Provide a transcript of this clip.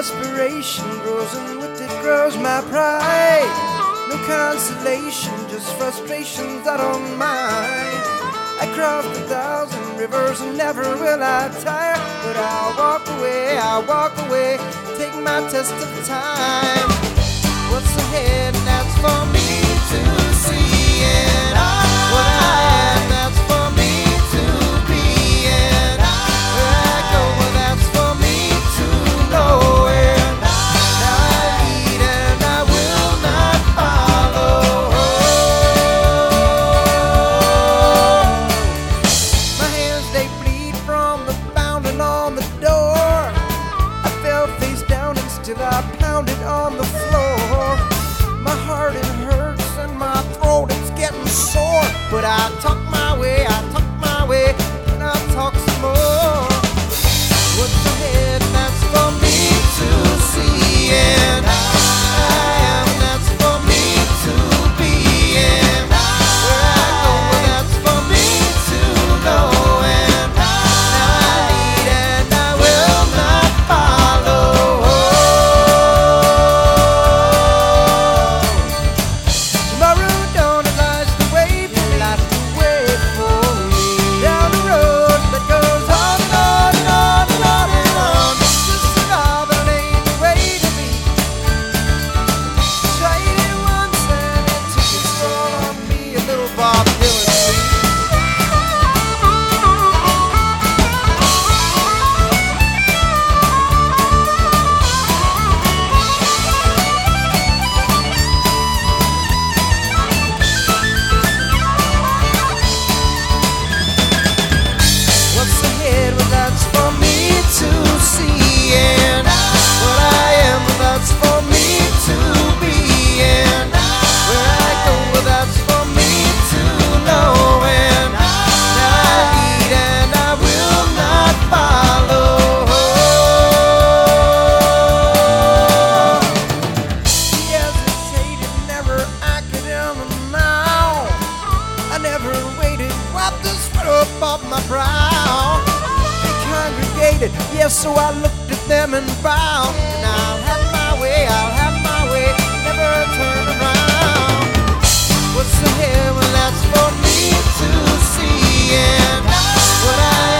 desperation grows, and with it grows my pride. No consolation, just frustrations I don't mind. I crossed 1,000 rivers and never will I tire. But I'll walk away, take my test of time. What's ahead, and that's for me to see. And what I am, that's for me to be. And where I go, well, that's for me to know. And I lead and I will not follow. My hands, they bleed from the pounding on the door. I fell face down and still I pounded on the floor. My heart, it hurts, and my throat, it's getting sore. But I talk my way, and I'll talk some more. What's ahead, and that's for me to see. And I am, that's for me to be. And where I go, well, that's for me to know. And I lead and I will not follow. Tomorrow dawn, it lies the way for me, down the road that goes on and on and on and on and on. Just a love, but it ain't the way to be. Tried it once and it took its toll on me, a little Bob Dylan beat. What's ahead, well, that's for me to see. And what I am, well, that's for me to be. And where I go, well, that's for me to know. And I lead and I will not follow. He hesitated, never acted in the now. I never waited, wiped the sweat up off my brow. They congregated, yes, so I looked at them and bowed. And I'll have my way, never turn around. What's ahead, well, that's for me to see. And what I